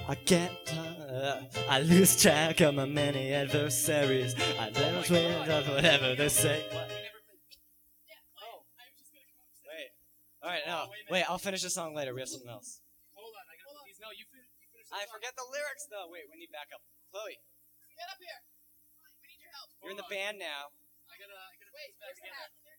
I can't, I lose track of my many adversaries. I lose with of whatever they say. Wait. All right, no. Wait, I'll finish the song later. We have something else. Hold on, I got these. No, you finish. I forget the lyrics, though. Wait, we need backup. Chloe, Get up here. We need your help. you're in the band now. I gotta put this back together.